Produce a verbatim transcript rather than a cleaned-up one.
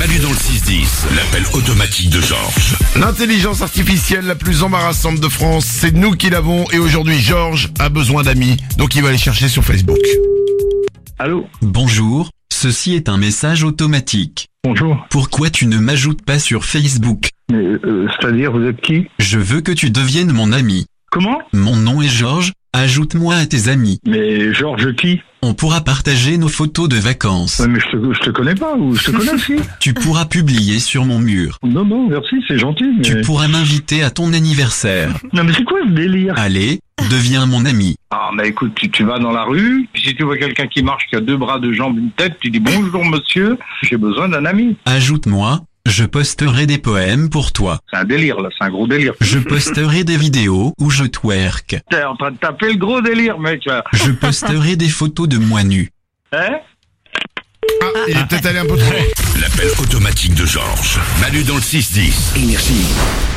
Manu dans le six dix, l'appel automatique de Georges. L'intelligence artificielle la plus embarrassante de France, c'est nous qui l'avons et aujourd'hui Georges a besoin d'amis, donc il va aller chercher sur Facebook. Allô? Bonjour, ceci est un message automatique. Bonjour. Pourquoi tu ne m'ajoutes pas sur Facebook? Mais, euh, c'est-à-dire, vous êtes qui? Je veux que tu deviennes mon ami. Comment? Mon nom est Georges, ajoute-moi à tes amis. Mais Georges qui? On pourra partager nos photos de vacances. Ouais, mais je te, je te connais pas, ou je te connais aussi? Tu pourras publier sur mon mur. Non, non, merci, c'est gentil, mais... Tu pourras m'inviter à ton anniversaire. Non, mais c'est quoi ce délire? Allez, deviens mon ami. Ah, bah écoute, tu, tu vas dans la rue, puis si tu vois quelqu'un qui marche, qui a deux bras, deux jambes, une tête, tu dis bonjour monsieur, j'ai besoin d'un ami. Ajoute-moi, je posterai des poèmes pour toi. C'est un délire, là, c'est un gros délire. Je posterai des vidéos où je twerk. T'es en train de taper le gros délire, mec, là. Je posterai des photos de moi nu. Hein? Ah, il est peut-être allé un peu trop loin. L'appel automatique de Georges. Manu dans le six dix. Énergie.